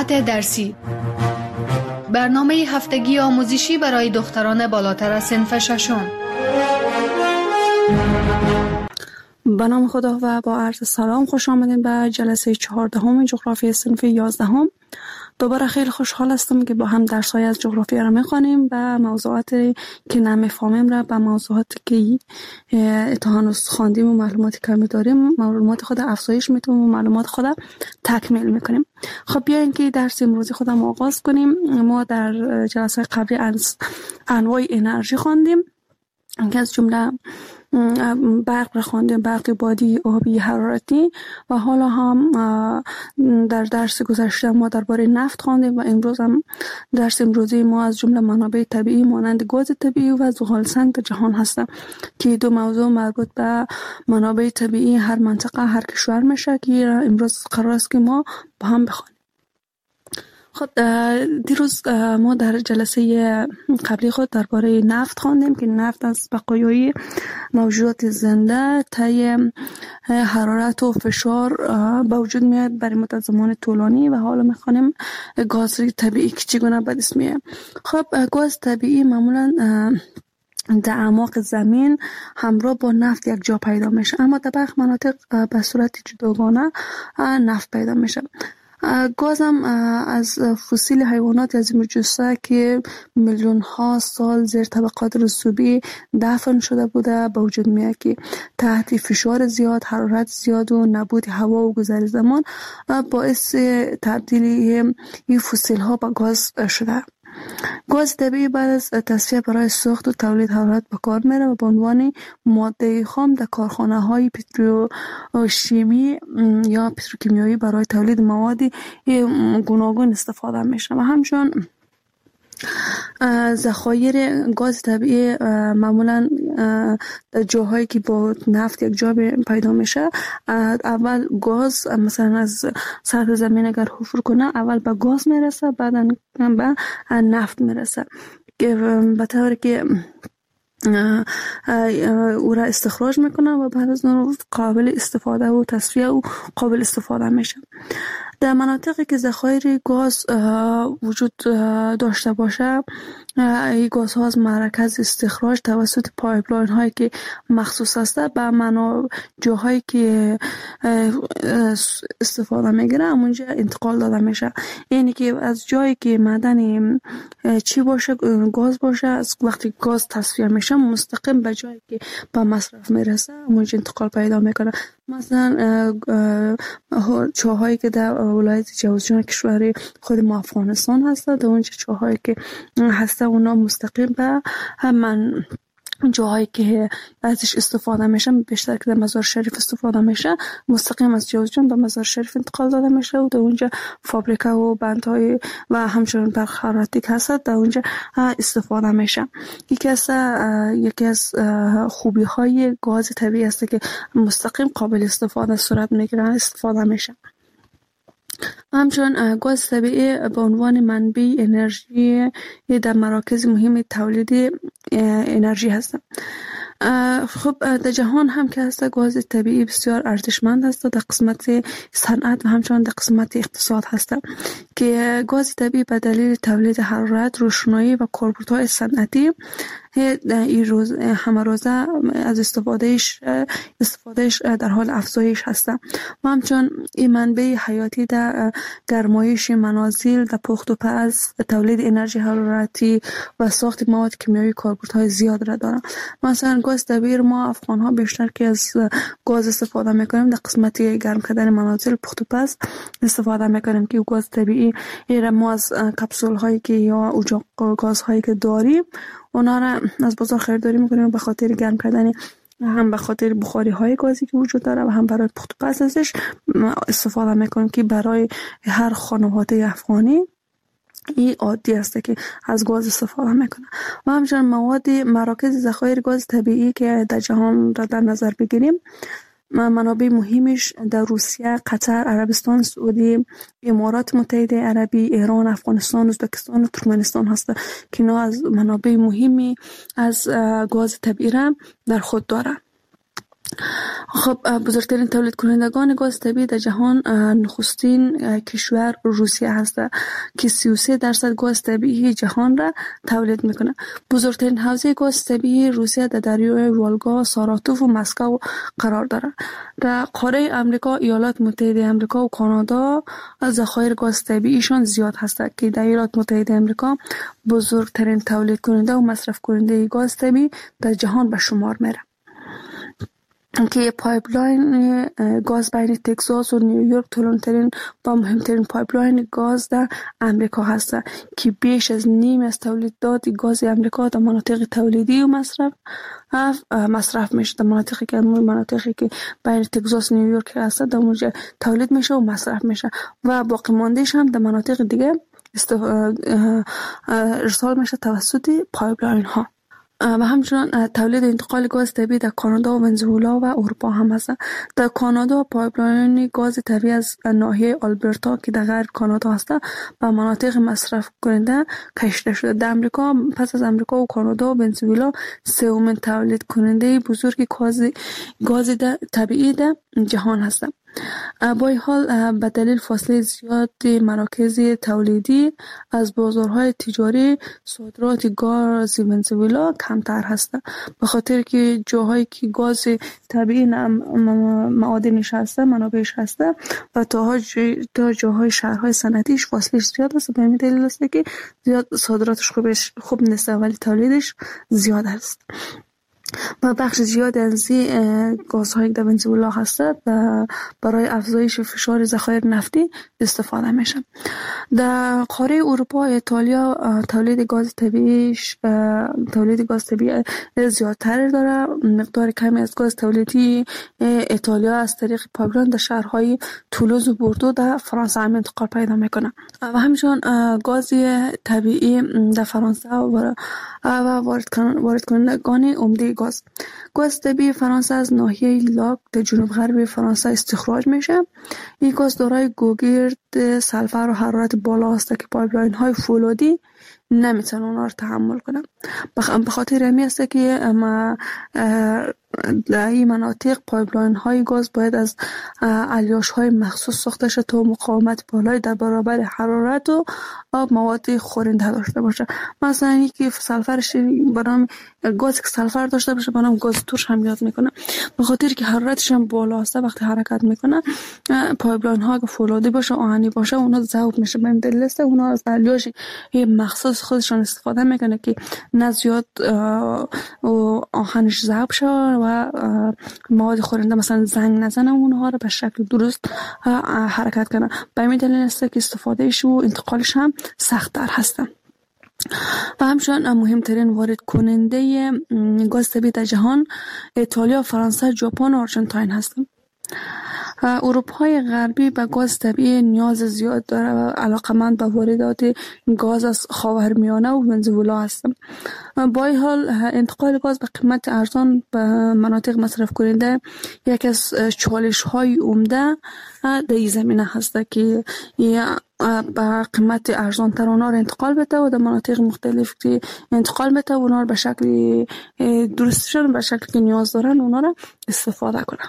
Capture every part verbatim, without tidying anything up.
موضوعات درسی، برنامه هفتگی آموزشی برای دختران بالاتر از صنف ششم. به نام خدا و با عرض سلام خوش آمدین به جلسه چهاردهم جغرافی صنف یازدهم. دوباره خیلی خوشحال هستم که با هم درس‌های از جغرافیا را می‌خوانیم و موضوعاتی که نمی‌فهمیم را با موضوعاتی که تا هنوز خواندیم و معلوماتی کمی داریم معلومات خود افزایش می‌دیم و معلومات خود تکمیل می‌کنیم. خب بیاین که درس امروزی خودم آغاز کنیم. ما در جلسه قبلی از انواع انرژی خواندیم که از جمله برق را خواندیم، برق بادی، آبی، حرارتی، و حالا هم در درس گذشته ما درباره نفت خواندیم و امروز هم درس امروزی ما از جمله منابع طبیعی مانند گاز طبیعی و زغال سنگ در جهان هستند که دو موضوع مربوط به منابع طبیعی هر منطقه هر کشور میشه که امروز قرار است که ما با هم بخوانیم. خب دیروز ما در جلسه قبلی خود درباره نفت خواندیم که نفت از بقایای موجودات زنده طی حرارت و فشار به وجود میاد برای مدت زمان طولانی و حالا میخوانیم گاز طبیعی که چگونه به دست میاد. خب گاز طبیعی معمولا در اعماق زمین همراه با نفت یک جا پیدا میشه، اما در برخی مناطق به صورت جداگانه نفت پیدا میشه. گاز هم از فسیل حیوانات از مجسه که میلیون ها سال زیر طبقات رسوبی دفن شده بوده به وجود میاد که تحت فشار زیاد، حرارت زیاد و نبود هوا و گذر زمان باعث تبدیل این فسیل ها به گاز شده. گاز طبیعی بعد از تصفیه برای ساخت و تولید حرارت به کار میره و به عنوان ماده خام در کارخانه های پتروشیمی یا پتروکیمیایی برای تولید مواد گوناگون استفاده میشه و همچنین ذخایر گاز طبیعی معمولا در جاهایی که با نفت یک جا پیدا میشه، اول گاز مثلا از سطح زمین اگر حفر کنه اول به گاز میرسه، بعدا به نفت میرسه که به طوری که او را استخراج میکنه و بعد از اون قابل استفاده و تصفیه و قابل استفاده میشه. در مناطقی که ذخایر گاز وجود داشته باشه، این گاز ها از مرکز استخراج توسط پایپلاین هایی که مخصوص است به منابع جاهایی که استفاده میگیره همونجا انتقال داده میشه. یعنی که از جایی که معدن چی باشه، گاز باشه، از وقتی گاز تصفیه میشه مستقیم به جایی که به مصرف میرسه همونجا انتقال پیدا میکنه. مثلا چاهایی که در ولایت جوزجان کشور خود ما افغانستان هست، در اونجا چاهایی که هسته اونا مستقیم به همون جاهایی که ازش استفاده میشه، بیشتر که در مزار شریف استفاده میشه، مستقیم از جوزجان به مزار شریف انتقال داده میشه و در اونجا فابریکه و بندهای و همچنین برق حرارتی که هست در اونجا استفاده میشه. یکی از یکی از خوبی های گاز طبیعی است که مستقیم قابل استفاده صورت میگیره، استفاده میشه. همچنین گاز طبیعی به عنوان منبع انرژی در مراکز مهم تولید انرژی هست. خب در جهان هم که هست گاز طبیعی بسیار ارزشمند است در قسمت صنعت و همچنین در قسمت اقتصاد هست که گاز طبیعی به دلیل تولید حرارت، روشنایی و کاربردهای صنعتی این روز همه روزه از استفادهش استفادهش در حال افزایش هست و همچنین این منبع حیاتی در گرمایش منازل، در پخت و پز، تولید انرژی حرارتی و ساخت مواد کیمیایی کاربردهای زیاد را دارند. مثلا گاز طبیعی ما افغان ها بیشتر که از گاز استفاده میکنیم در قسمت گرم کردن منازل، پخت و پز استفاده میکنیم که گاز طبیعی را ما از کپسول هایی که یا اجاق گاز هایی که داریم اونا را از بازار خریداری میکنیم به خاطر گرم کردن، هم به خاطر بخاری های گازی که وجود داره و هم برای پخت و پز ازش استفاده میکنیم که برای هر خانواده افغانی این عادی است که از گاز استفاده میکنه. و همچنین مواد مراکز ذخایر گاز طبیعی که در جهان را در نظر بگیریم، منابع مهمش در روسیه، قطر، عربستان سعودی، امارات متحده عربی، ایران، افغانستان، ازبکستان و ترکمنستان هست که اینا از منابع مهمی از گاز طبیعی را در خود داره. خب بزرگترین تولید کنندگان گاز طبیعی در جهان نخستین کشور روسیه هست که سی و سه درصد گاز طبیعی جهان را تولید میکنه. بزرگترین حوزه گاز طبیعی روسیه در دریای والگا، ساراتوف و مسکو قرار داره. در قاره امریکا، ایالات متحده امریکا و کانادا ذخایر گاز طبیعیشان زیاد هست که در ایالات متحده امریکا بزرگترین تولید کننده و مصرف کننده گاز طبیعی در جهان به شمار میره که پایپلاین گاز بین تگزاس و نیویورک طولانی‌ترین و مهمترین پایپلاین گاز در امریکا هست که بیش از نیم از تولیدات گاز امریکا در مناطق تولیدی و مصرف مصرف میشه. در مناطقی که مناطقی که بین تگزاس و نیویورک هست در اونجا تولید میشه و مصرف میشه و باقی ماندهش هم در مناطق دیگه ارسال میشه توسط پایپلاین ها. و همچنین تولید انتقال گاز طبیعی در کانادا و ونزوئلا و اروپا هم هست. در کانادا پایپلاین گاز طبیعی از ناحیه آلبرتا که در غرب کانادا هست به مناطق مصرف کننده کشیده شده. در امریکا پس از امریکا و کانادا و ونزوئلا سومین تولید کننده بزرگ گاز گاز طبیعی در جهان هست. با این حال به دلیل فاصله زیاد مراکز تولیدی از بازارهای تجاری صادرات گاز ونزوئلا کمتر هست، به خاطر که جاهایی که گاز طبیعی معادنش هست منابعش هست و تا تا جاهای شهرهای صنعتیش فاصله زیاد است. به این دلیل است که زیاد صادراتش خوبش خوب نیست ولی تولیدش زیاد است و بخش زیاد از این گازهای در ونزوئلا هست و برای افزایش فشار ذخایر نفتی استفاده میشه. در قاره اروپا ایتالیا تولید گاز طبیعیش تولید گاز طبیعی زیادتر داره. مقدار کمی از گاز تولیدی ایتالیا از طریق پایپلاین در شهرهای تولوز و بوردو در فرانسه هم انتقال پیدا میکنه و همچنین گاز طبیعی در فرانسه و وارد کنندگان عمده گاز گاز طبیعی فرانسه از ناحیه لاک در جنوب غرب فرانسه استخراج میشه. این گاز دارای گوگرد، سلفر و حرارت بالا است که پایپلاین های فولادی نمیتونن اونا رو تحمل کنن. به خاطر همین است که اما در این مناطق پایپلاین های گاز باید از الیاش های مخصوص ساخته شده تا مقاومت بالای در برابر حرارت و مواد خورنده داشته باشه. مثلا اینکه سلفرش برام گاز که سلفر داشته باشه برام گاز ترش هم یاد میکنه، به خاطر که حرارتش هم بالا است. وقتی حرکت میکنه پایپلاین ها که فولادی باشه آهنی باشه اونا ذوب میشه. به این دلیل است اونا از الیاش مخصوص خودشون استفاده میکنه که نه زیاد آهنش ذوب شه و مواد خورنده مثلا زنگ نزنه اونها رو به شکل درست حرکت کنه. به این دلیل است که استفادهش و انتقالش هم سخت‌تر هستن. و همچنین مهمترین وارد کننده گاز طبیعی در جهان ایتالیا، فرانسه، ژاپن و آرژانتین هستند. اروپای غربی به گاز طبیعی نیاز زیاد داره و علاقمند به واردات گاز از خاورمیانه و ونزوئلا هستند. با این حال انتقال گاز به قیمت ارزان به مناطق مصرف کننده یک از چالش های عمده در این زمینه هست که به قیمت ارزان تر اونا رو انتقال بده و در مناطق مختلف که انتقال بده و اونا رو به شکل درستشون به شکلی که نیاز دارن اونا رو استفاده کنن.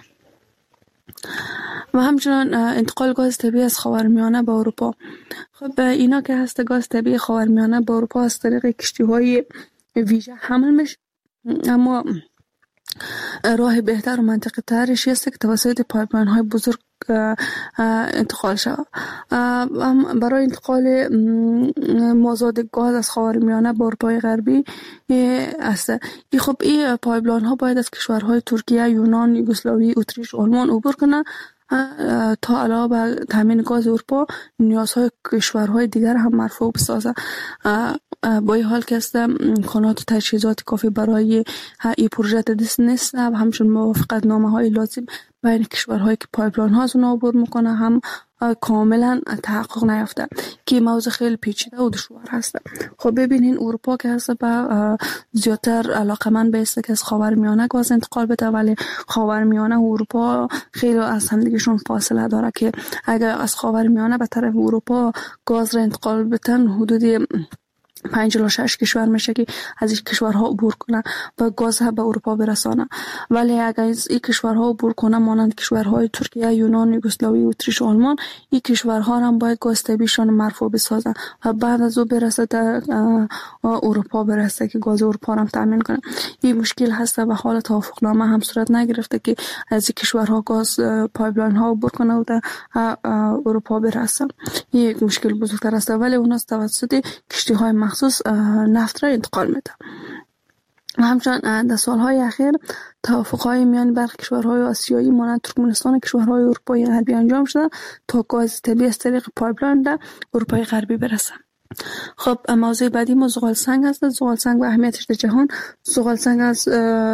و همچنین انتقال گاز طبیعی از خاورمیانه به اروپا. خب اینا که هست گاز طبیعی خاورمیانه به اروپا از طریق کشتی‌های ویژه حمل میشه، اما راه بهتر و منطقی ترش است که توسط پایپلاین های بزرگ انتقال شود. برای انتقال مازاد گاز از خاورمیانه به اروپای غربی است. این خب این پایپلاین ها باید از کشورهای ترکیه، یونان، یوگسلاوی، اتریش، آلمان عبور کنه تا علاوه بر تامین گاز اروپا نیازهای کشورهای دیگر هم مرفوع بسازه. با این حال که است امکانات و تجهیزات کافی برای این پروژه دست نیست و همچنین موافقت نامه های لازم بین کشورهایی که پایپلاین ها از اون عبور میکنه هم کاملا تحقق نیافته که موضوع خیلی پیچیده و دشوار هست. خب ببینین اروپا که هست با زیادتر علاقمند به است که از خاورمیانه گاز انتقال بده، ولی خاورمیانه و اروپا خیلی از همدیگه‌شون فاصله داره که اگر از خاورمیانه به طرف اروپا گاز را انتقال بدن حدود پنج الی شش کشور میشه که از این کشورها عبور کنه و گاز ها به اروپا برسانه. ولی اگر از این کشورها عبور کنه مانند کشورهای ترکیه، یونان، یوگسلاوی، اتریش و آلمان، این کشورها هم باید گاز طبیعیشان مرفوع بسازن و بعد از او برسه در اروپا برسه که گاز اروپا هم تامین کنه. این مشکل هست و حال توافقنامه هم صورت نگرفته که از این کشورها گاز پایپلاین ها عبور کنه و در اروپا برسه. این یک مشکل بزرگتر است، ولی اونها توسط کشتی های مخصوص نفت را انتقال میده. همچنین در سالهای اخیر توافق‌های میان برخی کشورهای آسیایی مانند ترکمنستان و کشورهای اروپای غربی انجام شده تا گاز طبیعی از طریق پایپلاین در اروپای غربی برسه. خب موضوع بعدی ما زغال سنگ هست. زغال سنگ و اهمیتش در جهان. زغال سنگ از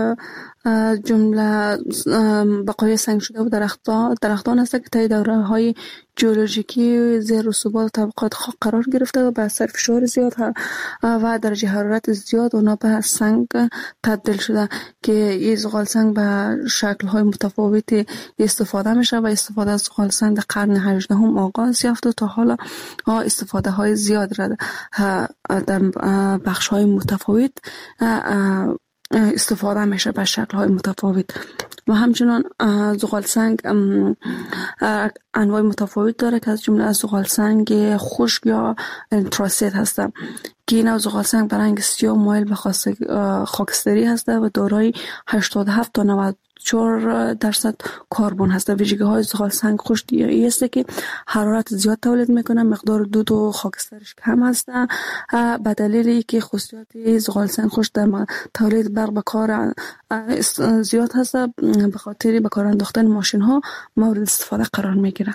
جمله بقایای سنگ شده و درختان درختان است که طی دوره‌های ژئولوژیکی زیر رسوبات طبقات خاک قرار گرفته و به اثر فشار زیاد و درجه حرارت زیاد اونا به سنگ تبدیل شده که این زغال سنگ به شکل‌های متفاوتی استفاده میشه و استفاده از زغال سنگ در قرن هجدهم آغاز یافت و تا حالا استفاده های زیاد را در بخش‌های متفاوت استفاده میشه به شکل‌های متفاوت. و همچنان زغال سنگ انواع متفاوت داره که از جمله از زغال سنگ خشک یا انتراسیت هستند که این زغال سنگ به رنگ سیاه مایل به خاکستری هست و دارای هشتاد و هفت تا نود و چهار درصد کربن هست. ویژگی‌های زغال سنگ خشک این است که حرارت زیاد تولید میکنه، مقدار دود و خاکسترش کم هست. به دلیل اینکه خصوصیات زغال سنگ خشک در تولید برق به کار زیاد هست، به خاطر به کار انداختن ماشین ها مورد استفاده قرار میگیره.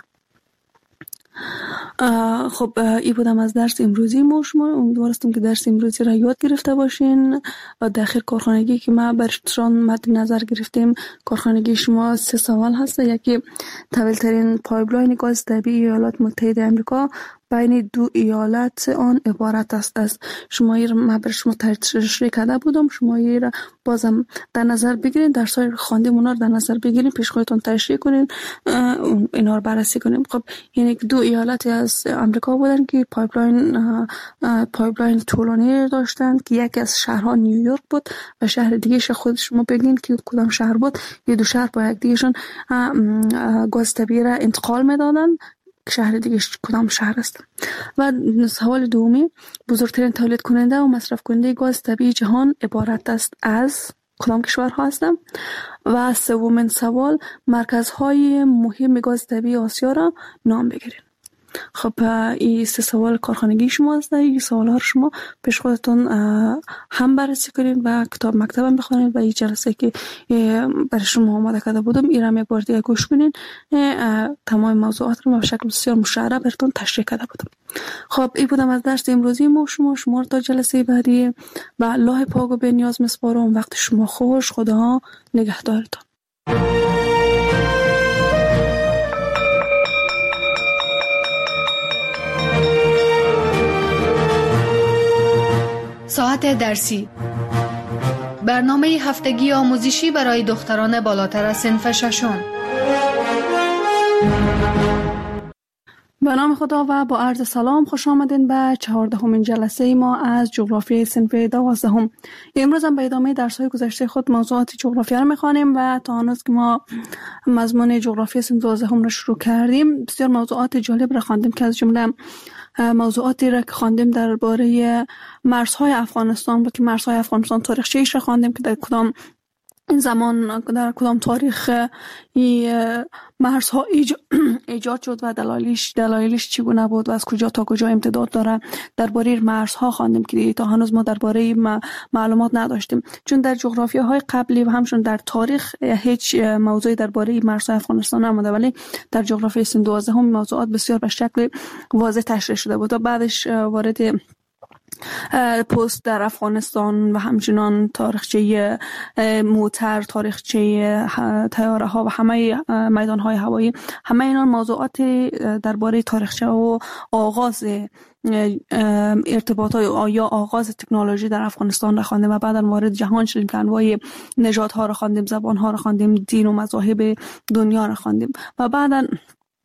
خب این بودم از درس امروزی ما. شما امیدوارستم که درس امروزی را یاد گرفته باشین و در آخر کارخانگی که ما برشتران مد نظر گرفتیم، کارخانگی شما سه سوال هست. یکی طویل ترین پایپلاین گاز طبیعی ایالات متحده آمریکا بین دو ایالت آن عبارت است از. شما این ما بر شما تشریح کرده بودم، شما این را بازم در نظر بگیرید، درس های خواندیم اونا رو در نظر بگیرید، پیش خودتون تشریح کنین، اینا رو بررسی کنیم. خب یعنی دو ایالت از آمریکا بودن که پایپلاین پایپلاین طولانی داشتن که یکی از شهرها نیویورک بود و شهر دیگه ش خود شما بگین که کدام شهر بود. یه دو شهر با یک دیگهشون گاز طبیعی را انتقال میدادن. شهر دیگه کدام شهر است؟ و سوال دومی، بزرگترین تولید کننده و مصرف کننده گاز طبیعی جهان عبارت است از کدام کشورها هستند؟ و سومین سوال، مرکزهای مهم گاز طبیعی آسیا را نام بگیرید. خب این سه سوال کارخانگی شما هست. این سوال ها رو شما پیش خودتون هم بررسی کنید و کتاب مکتب هم بخونید و این جلسه که برای شما آماده کرده بودم این را یک بار دیگه گوش کنید. تمام موضوعات رو به شکل بسیار مشرح براتون تشریح کرده بودم. خب این بودم از درس امروزی ما. شما شما رو تا جلسه بعدی و الله پاک و بی‌نیاز میسپارم. وقت شما خوش. خدا نگهدارتان. ساعت درسی، برنامه هفتگی آموزشی برای دختران بالاتر از صنف ششم. به نام خدا و با عرض سلام خوش آمدین به چهاردهمین جلسه ما از جغرافی صنف دوازدهم. امروز هم به ادامه درس‌های گذشته خود موضوعات جغرافیا را می‌خوانیم و تا هنوز که ما مضمون جغرافی صنف دوازدهم را شروع کردیم بسیار موضوعات جالب را خواندیم که از جمله موضوعاتی را که خواندیم درباره مرزهای افغانستان و که مرزهای افغانستان تاریخچه‌اش را خواندیم که در کدام این زمان در کدام تاریخ این مرزها ایجاد شد و دلایلش دلایلش چگونه بود و از کجا تا کجا امتداد داره. درباره مرزها خواندیم که تا هنوز ما درباره معلومات نداشتیم، چون در جغرافیاهای قبلی و همچنین در تاریخ هیچ موضوعی درباره مرزهای افغانستان نمونده، ولی در جغرافی صنف دوازدهم موضوعات بسیار به شکل واضح تشریح شده بود و بعدش وارد پست در افغانستان و همچنان تاریخچه موتر، تاریخچه طیاره ها و همه میدان های هوایی، همه اینا موضوعات درباره تاریخچه و آغاز ارتباطات یا آغاز تکنولوژی در افغانستان را خواندیم و بعداً وارد جهان شدیم که انواع نژادها را خواندیم، زبان ها را خواندیم، دین و مذاهب دنیا را خواندیم و بعداً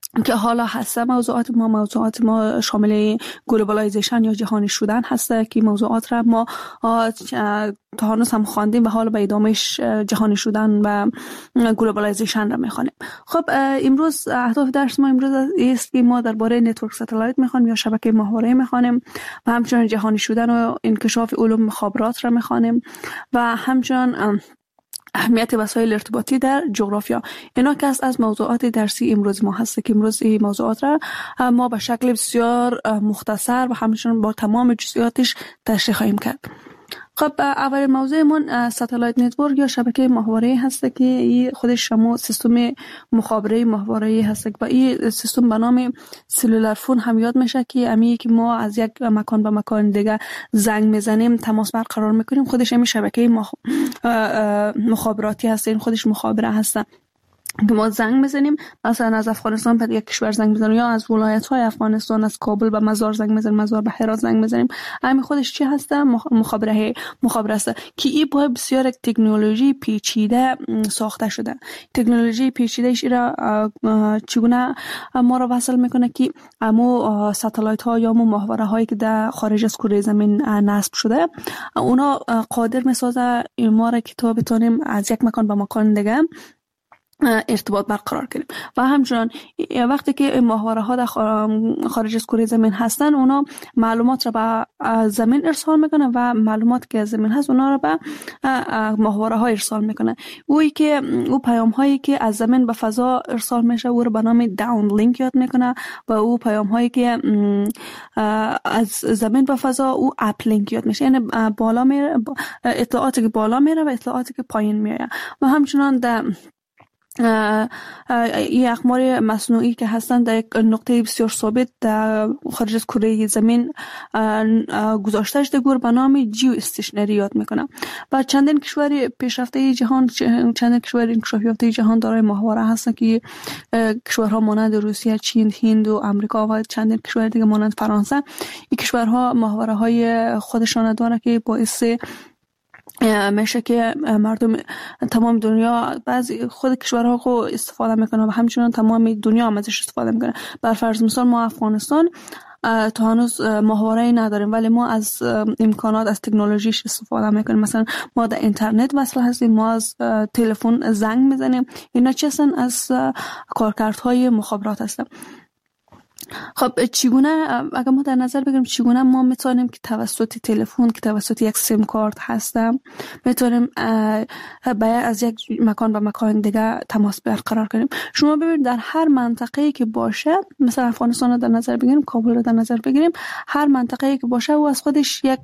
که حالا هسته موضوعات ما موضوعات ما شامل گلوبالایزیشن یا جهانی شدن هسته که موضوعات را ما تا هنوز هم خواندیم و حالا به ادامهش جهانی شدن و گلوبالایزیشن را میخوانیم. خب امروز اهداف درس ما امروز است که ما درباره نتورک ستلایت میخوانیم یا شبکه ماهواره‌ای میخوانیم و همچنین جهانی شدن و انکشاف علوم مخابرات را میخوانیم و همچنین اهمیت وسایل ارتباطی در جغرافیا. اینا که از موضوعات درسی امروز ما هست که امروز این موضوعات را ما به شکل بسیار مختصر و همچنین با تمام جزئیاتش تشریح خواهیم کرد. خب اول موضوعمون ستلایت نتورک یا شبکه ماهواره‌ای هست که این خودش شما سیستم مخابره ماهواره‌ای هست و این سیستم به نام سلولار فون هم یاد میشه که امی که ما از یک مکان به مکان دیگه زنگ میزنیم تماس برقرار میکنیم خودش همین شبکه مخ... مخابراتی هست. این خودش مخابره هست که ما زنگ میزنیم مثلا از افغانستان به یک کشور زنگ میزنیم یا از ولایت های افغانستان از کابل به مزار زنگ میزنیم مزار به هرات زنگ میزنیم. همین خودش چی هسته؟ مخابره مخابره است که این با بسیار یک تکنولوژی پیچیده ساخته شده. تکنولوژی پیچیده ایش را چگونه ما را وصل میکنه که امو ستلایت ها یا امو ماهواره هایی که در خارج از کره زمین نصب شده اونا قادر میسازه ما را که تا بتونیم از یک مکان به مکان دیگه ارتباط برقرار کنیم و همچنان وقتی که ماهواره ها در خارج از کره زمین هستن اونا معلومات را به زمین ارسال میکنن و معلومات که از زمین هست اونا را به ماهواره ها ارسال میکنن. اویی که او پیام هایی که از زمین به فضا ارسال میشه او را به نام داون لینک یاد میکنه و او پیام هایی که از زمین به فضا او اپ لینک یاد میشه، یعنی بالا میره اطلاعاتی که بالا میره و اطلاعاتی که پایین میره. و همچنان در این اقمار مصنوعی که هستند در یک نقطه بسیار ثابت در خارج از کره زمین گذاشته شده گور به نام جیو استیشنری یاد میکنه و چندین کشور پیشرفته جهان چندین کشور انکشاف یافته جهان دارای ماهواره هستند که کشورها مانند روسیه، چین، هند و آمریکا و چندین کشور دیگه مانند فرانسه این کشورها ماهواره های خودشان دارند که باعث میشه که مردم تمام دنیا بعضی خود کشورها خو استفاده میکنه و همچنان تمام دنیا هم ازش استفاده میکنه. بر فرض مثال ما افغانستان تا هنوز ماهواره‌ای نداریم ولی ما از امکانات از تکنولوژیش استفاده میکنیم. مثلا ما در اینترنت وصل هستیم، ما از تلفن زنگ میزنیم. اینا چه هستن؟ از کارکردهای مخابرات هستن. خب چگونه اگر ما در نظر بگیریم چگونه ما میتونیم که توسط تلفن که توسط یک سیم کارت هستم میتونیم از یک مکان به مکان دیگه تماس برقرار کنیم. شما ببینید در هر منطقه‌ای که باشه، مثلا افغانستان رو در نظر بگیریم، کابل رو در نظر بگیریم، هر منطقه‌ای که باشه او از خودش یک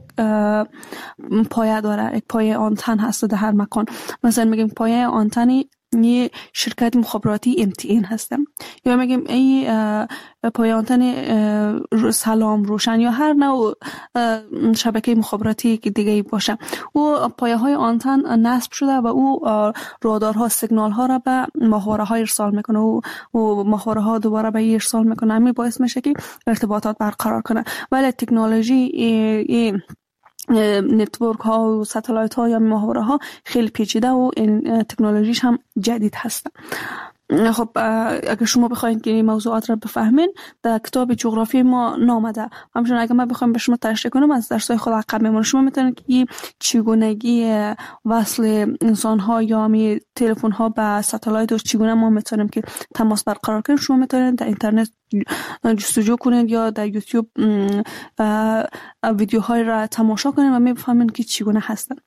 پایه داره، یک پایه آنتن هست در هر مکان. مثلا میگیم پایه آنتنی یه شرکت مخابراتی ام تی این هستم یا میگیم این پایه آنتن سلام روشن یا هر نوع شبکه مخابراتی که دیگه باشه او پایه های آنتن نصب شده و او رادارها سیگنال ها را به ماهواره ها ارسال میکنه و ماهواره ها دوباره به ارسال میکنه. همین باعث میشه که ارتباطات برقرار کنه. ولی تکنولوژی این نتورک ها و ستلایت ها یا ماهواره ها خیلی پیچیده و این تکنولوژیش هم جدید هست. خب اگر شما بخواید که این موضوعات را بفهمین در کتاب جغرافی ما نامده. همچنین اگر ما بخوایم به شما تشریح کنم از درس‌های خود عقب میمونه. شما میتونید که چگونگی وصل انسان ها یا می تلفن ها به ستلایت و چگونه ما میتونیم که تماس برقرار کنیم شما میتونید در اینترنت جستجو کنید یا در یوتیوب ویدیوهای را تماشا کنید و میفهمید که چگونه هستن.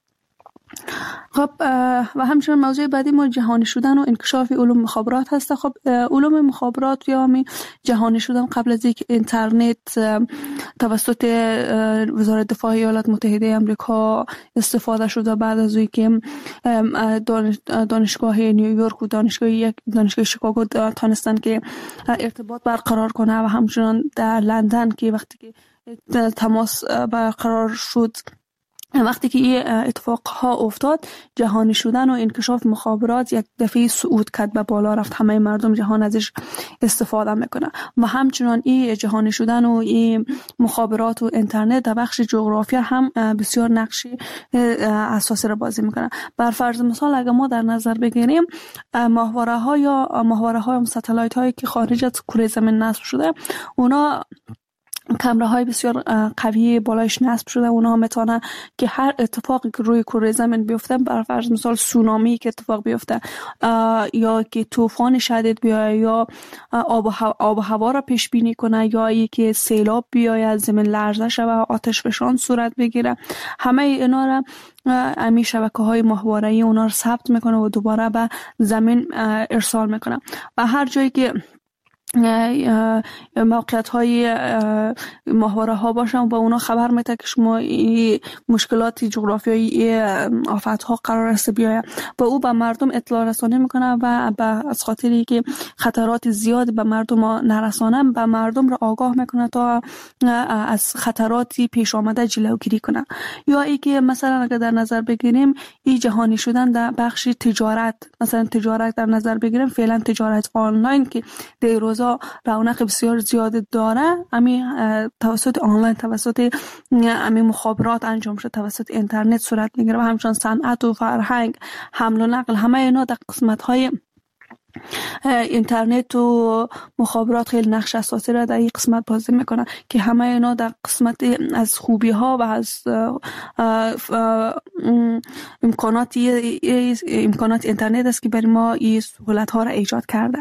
خب و همچنین موضوع بعدی ما جهانی شدن و انکشاف علوم مخابرات هست. خب علوم مخابرات یا می جهانی شدن قبل از اینکه اینترنت توسط وزارت دفاع ایالات متحده آمریکا استفاده شده، بعد از اینکه دانشگاه نیویورک و دانشگاه یک دانشگاه شیکاگو تونستن که ارتباط برقرار کنه و همچنین در لندن که وقتی که تماس برقرار شد وقتی که این اتفاقها افتاد، جهانی شدن و انکشاف مخابرات یک دفعه صعود کرد به بالا رفت، همه مردم جهان ازش استفاده میکنه و همچنان این جهانی شدن و این مخابرات و اینترنت در بخش جغرافیا هم بسیار نقشی اساسی را بازی میکنه. بر فرض مثال اگر ما در نظر بگیریم ماهواره ها یا ماهواره های ستلایت هایی که خارج از کره زمین نصب شده، اونا کامره های بسیار قوی بالایش نصب شده. اونا میتونه که هر اتفاقی که روی کره زمین بیفته، بر فرض مثال سونامی که اتفاق بیفته یا که طوفان شدید بیاید یا آب و هوا, آب و هوا را پیش بینی کنه یا یکی سیلاب بیاید، زمین لرزه شوه، آتش فشان صورت بگیره، همه اینا را امی شبکه های ماهواره‌ای اونا رو ثبت میکنه و دوباره به زمین ارسال میکنه. و هر جایی که موقعیت های ماهواره ها باشن و اونا خبر میده که شما مشکلات جغرافیایی آفت ها قرار است بیاید و او به مردم اطلاع رسانی میکنه و از خاطری که خطرات زیاد به مردم نرسانه، به مردم را آگاه میکنه تا از خطراتی پیش آمده جلوگیری کنه. یا ای که مثلا اگر در نظر بگیریم این جهانی شدن در بخش تجارت، مثلا تجارت در نظر بگیریم، فعلا تجارت آنلاین که در روز رونق بسیار زیاد داره، امی توسط آنلاین، توسط امی مخابرات انجام شده، توسط اینترنت صورت میگیره و همچنان صنعت و فرهنگ، حمل و نقل، همه اینا در قسمت های اینترنت و مخابرات خیلی نقش اساسی را در این قسمت بازی میکنه که همه اینا در قسمت از خوبی ها و از امکانات امکانات اینترنت است که برای ما این سهولت ها را ایجاد کرده.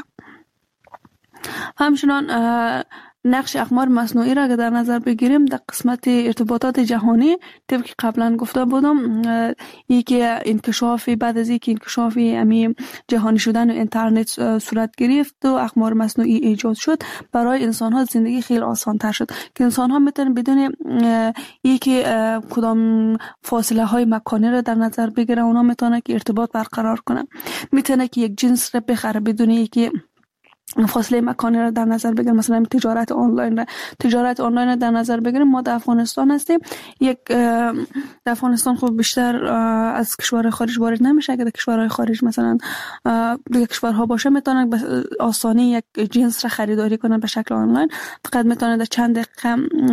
همچنان نقش اقمار مصنوعی را که در نظر بگیریم در قسمت ارتباطات جهانی، طبق که قبلا گفته بودم، یکی انکشاف بعد از اینکه انکشاف امی جهانی شدن و اینترنت صورت گرفت و اقمار مصنوعی ایجاد شد، برای انسان ها زندگی خیلی آسان تر شد که انسان ها میتونن بدون یکی کدام فاصله های مکانی را در نظر بگیرن، اونا میتونن که ارتباط برقرار کنن، میتونه که یک جنس را بخره بدون یکی فاصله مکانی را در نظر بگیریم. مثلا تجارت آنلاین را تجارت آنلاین را در نظر بگیریم. ما در افغانستان هستیم، یک در افغانستان خب بیشتر از کشورهای خارج وارد نمیشه. اگر در کشورهای خارج مثلا دیگه کشورها باشه، میتونن به آسانی یک جنس را خریداری کنن به شکل آنلاین. فقط میتونن در چند دقیقه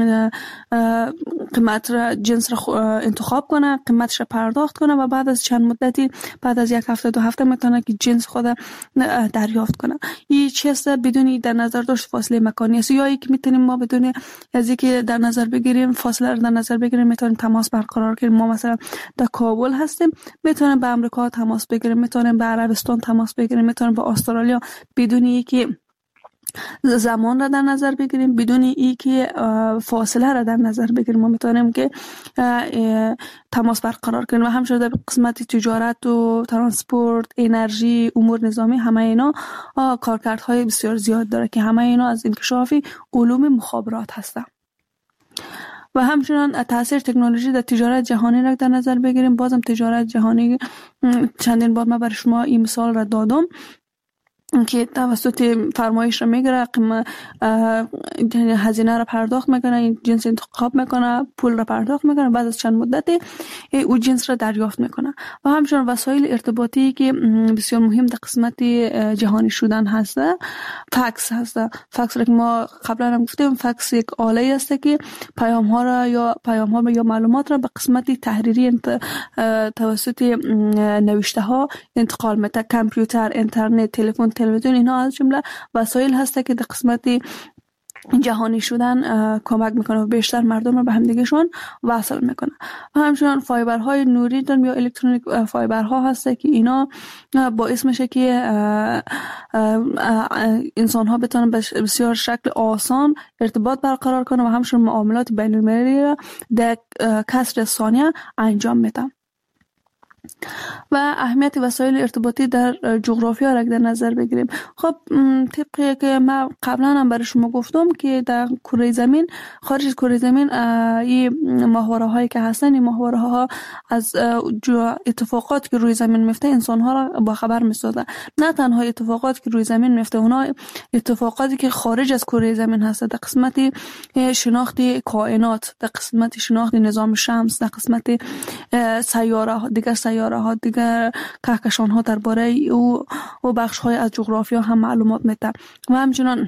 قیمت را جنس را انتخاب کنن، قیمتش را پرداخت کنن و بعد از چند مدتی، بعد از یک هفته دو هفته میتونن که جنس خود دریافت کنن. این چیست بدون در نظر داشت فاصله مکانی است. یا یک میتونیم ما بدون از اینکه در نظر بگیریم فاصله رو در نظر بگیریم میتونیم تماس برقرار کنیم. ما مثلا در کابل هستیم، میتونیم به امریکا تماس بگیریم، میتونیم به عربستان تماس بگیریم، میتونیم به استرالیا بدون اینکه زمان را در نظر بگیریم، بدون اینکه فاصله را در نظر بگیریم. ما میتونیم که تماس برقرار کنیم. و همچنین در قسمت تجارت و ترانسپورت، انرژی، امور نظامی، همه اینا کارکردهای بسیار زیاد داره که همه اینا از انکشاف علوم مخابرات هستند. و همچنان تاثیر تکنولوژی در تجارت جهانی را در نظر بگیریم. بازم تجارت جهانی چندین بار من برای شما این مثال را دادم که توسط فرمایش را میگیره، هزینه را پرداخت میکنه، این جنس انتخاب میکنه، پول را پرداخت میکنه، بعد از چند مدت او جنس را دریافت میکنه. و همچنین وسایل ارتباطی که بسیار مهم در قسمت جهانی شدن هست، فکس هست. فکس را که ما قبلا هم گفتیم، فکس یک آله است که پیام ها را یا پیام ها یا معلومات را به قسمت تحریری انت... توسط نوشته ها انتقال میده. کامپیوتر، اینترنت، تلفن، تلویزیون، اینا از جمله وسایل هسته که در قسمت جهانی شدن کمک میکنه و بیشتر مردم رو به همدیگهشون وصل میکنه. و همچنان فایبرهای نوری داریم یا الکترونیک فایبرها هسته که اینا باعث میشه که انسان ها بتونن بسیار شکل آسان ارتباط برقرار کنه و همچنین معاملات بین المللی در کسر ثانیه انجام میدن. و و اهمیت وسایل ارتباطی در جغرافیا را در نظر بگیریم. خب طبقی که من قبلا هم برای شما گفتم که در کره زمین، خارج از کره زمین، این ماهواره هایی که هستن، این ماهواره ها از اتفاقات که روی زمین میفته انسان ها را با خبر میسازه. نه تنها اتفاقات که روی زمین میفته، اونا اتفاقاتی که خارج از کره زمین هست، در قسمت شناخت کائنات، در قسمت شناخت نظام شمس، در قسمت سیاره دیگر سیاره ها دیگر کهکشان ها درباره او و بخش های از جغرافیا هم معلومات میده. و همچنان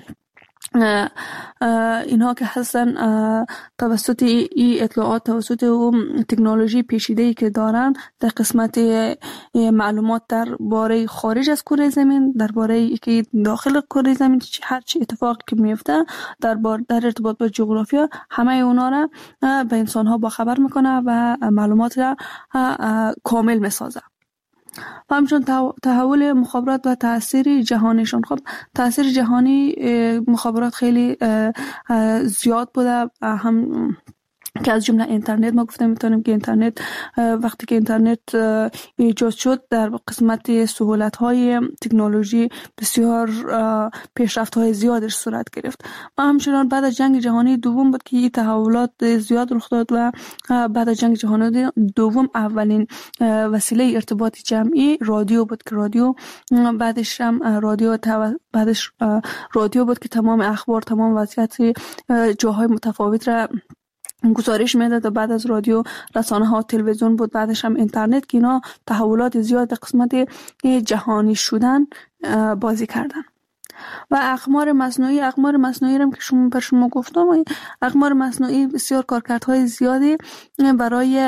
اینها که هستن توسط این اطلاعات، توسط اون تکنولوژی پیچیده‌ای که دارن در قسمت معلومات درباره خارج از کره زمین، درباره که داخل کره زمین هر چی اتفاقی که میفته در در ارتباط با جغرافیا، همه اونا را به انسان ها با خبر میکنه و معلومات را کامل میسازه. و همچون تحول مخابرات و تاثیر جهانیشون. خب تاثیر جهانی مخابرات خیلی زیاد بوده، هم که از جمله اینترنت ما گفته میتونیم که اینترنت وقتی که اینترنت ایجاد شد در قسمت سهولت‌های تکنولوژی بسیار پیشرفت‌های زیادش صورت گرفت. و همچنان بعد از جنگ جهانی دوم بود که این تحولات زیاد رخ داد و بعد از جنگ جهانی دوم اولین وسیله ارتباط جمعی رادیو بود که رادیو بعدش هم رادیو بعدش رادیو بود که تمام اخبار، تمام وضعیت جاهای متفاوت را گزارش میداد. و بعد از رادیو رسانه ها تلویزیون بود، بعدش هم اینترنت که اینا تحولات زیاد در قسمت جهانی شدن بازی کردن. و اقمار مصنوعی اقمار مصنوعی هم که شما پر شما گفتم، اقمار مصنوعی بسیار کارکردهای زیادی برای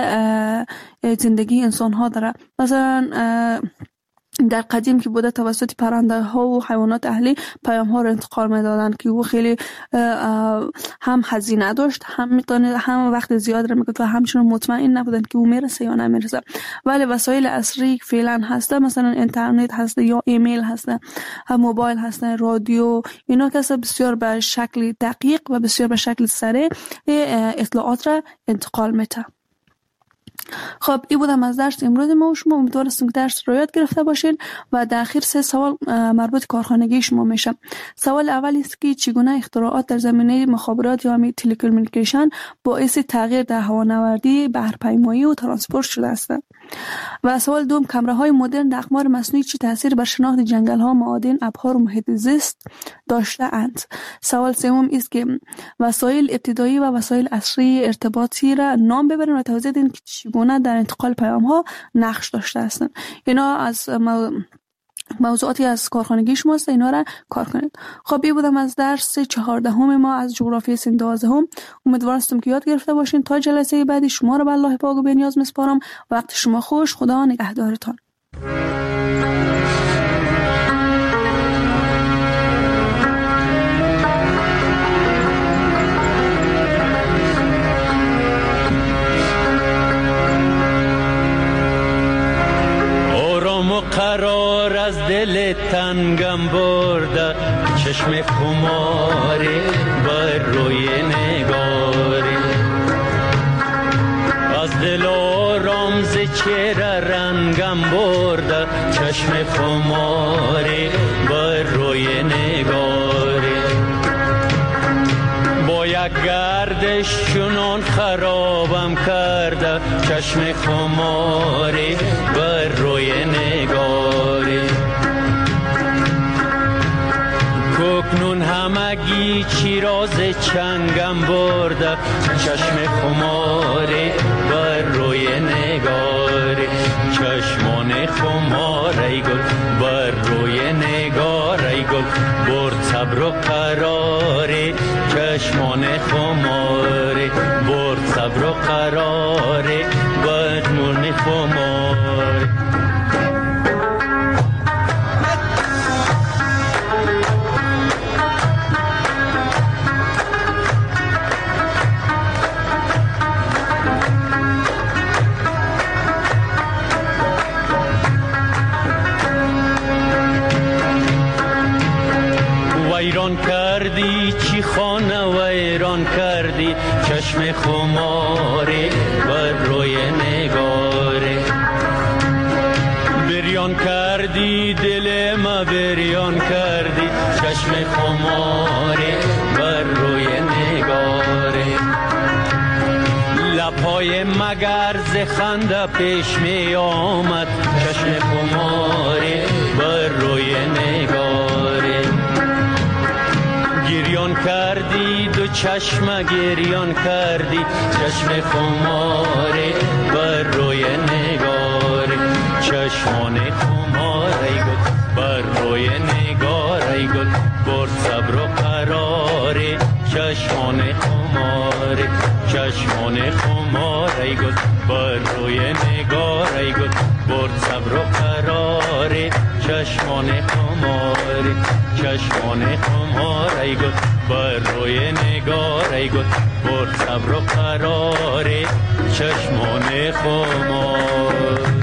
زندگی انسان ها داره. مثلا در قدیم که بوده توسط پرنده ها و حیوانات اهلی پیام ها رو انتقال میدادن که او خیلی هم هزینه داشت، هم میتونه هم وقت زیاد رو میگفت و همچنان مطمئن نبودن که او میرسه یا نمیرسه. ولی وسایل عصری فعلا هسته، مثلا اینترنت هسته یا ایمیل هسته، موبایل هسته، رادیو، اینا که بسیار به شکل دقیق و بسیار به شکل سریع اطلاعات را انتقال میده. خب این بودم از درس امروز ما و شما. امیدوارم که درس رو یاد گرفته باشین و در اخیر سه سوال مربوط کارخانگی شما میشه. سوال اول است که چگونه اختراعات در زمینه مخابرات یا می تلکومونیکیشن باعث تغییر در هوانوردی، بحرپیمایی و ترانسپورت شده است. و سوال دوم، کامراهای مدرن در اقمار مصنوعی چه تاثیر بر شناخت جنگل ها، معادن، ابحار و محیط زیست داشته اند؟ سوال سوم است که وسایل ابتدایی و وسایل عصری ارتباطی را نام ببرین و توضیح دین که چگونه در انتقال پیام ها نقش داشته هستند. اینا از موضوعاتی از کارخانگی شماست، اینا را کار کنید. خب این بودم از درس چهاردهم ما از جغرافی سن دوازدهم. امیدوارم که یاد گرفته باشین. تا جلسه بعدی شما را به الله پاک و بی‌نیاز میسپارم. وقت شما خوش. خدا نگهدارتان. قرار از دل تنگم برده، چشم خماری بر روی نگاری، از دل آرام ز چهره رنگم برده، چشم خماری بر روی نگاری، با یک گردش چنان خرابم کرده، چشم خماری بر روی نگاری، کوکنون همگی چیراز چنگم برده، چشم خماری بر روی نگاری، چشمان خماری گل بر روی نگاری گل برد صبر و قراری، چشمان خماری برد صبر و قراری بر مرن خماری. ویران کردی چی خانه ویران کردی، چشم خماری بر روی نگاری، گریان کردی دل ما بریان کردی چشم خماره بر روی نگاره لپای مگر ز خنده پیش می آمد چشم خماره بر روی نگاره گریان کردی دو چشم گریان کردی چشم خماره بر روی نگاره چشمان خماره گل بر روی نگاره گل برد صبر و قراره چشمان خماره چشمان خماره گل بر روی نگاره گل برد صبر و قراره چشمان خماره چشمان خماره گل بر روی نگاره گل برد صبر و قراره چشمان خماره